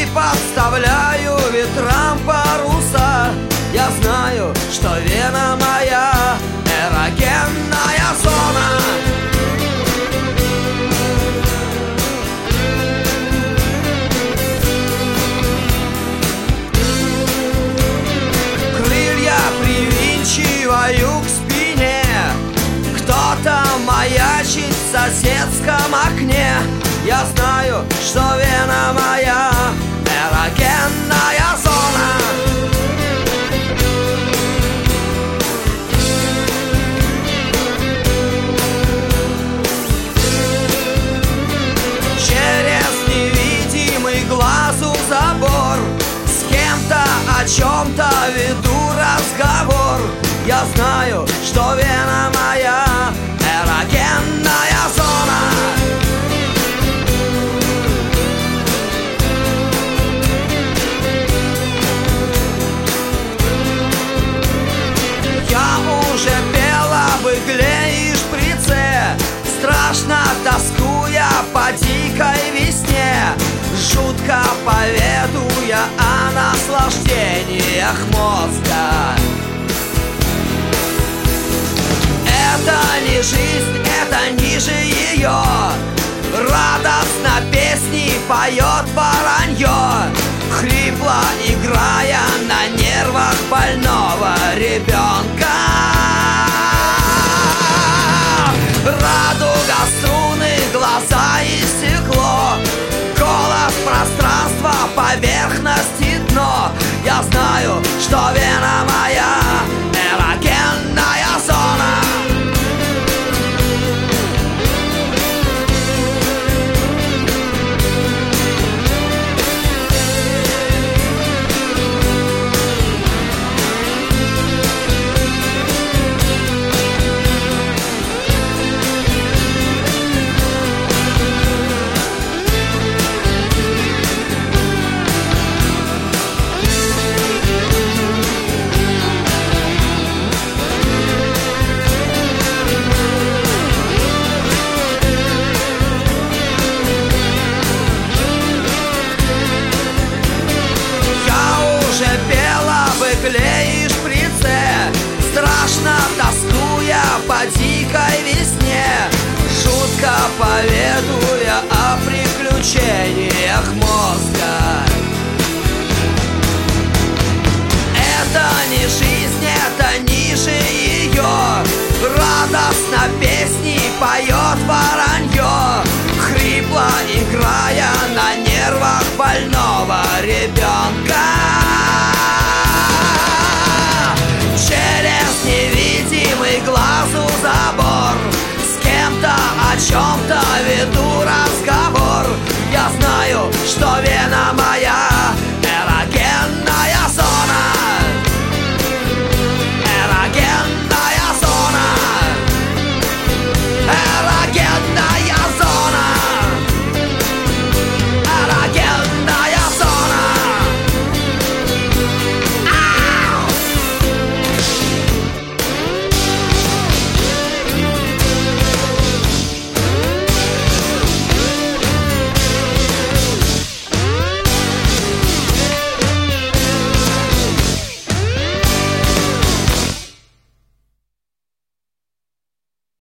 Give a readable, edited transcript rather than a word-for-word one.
подставляю ветрам паруса. Я знаю, что вена моя эрогенная зона. Крылья привинчиваю к спине. Кто-то маячит в соседском окне. Я знаю, что вена моя эрогенная зона. Через невидимый глазу забор с кем-то о чем-то веду разговор. Я знаю, что вена моя эрогенная зона. Я уже пел об игле и шприце, страшно тоскуя по дикой весне, жутко поведуя о наслаждениях мозга. Это не жизнь, это ниже ее. Радостно песни поет воронье, хрипло играя на нервах больного ребенка. Радуга, струны, глаза и стекло, голос, пространство, поверхность и дно. Я знаю, что вена моя эрогенная зона. И шприце, страшно тоскуя по дикой весне, жутко поведуя о приключениях мозга. Это не жизнь, это ниже ее. Радостно песни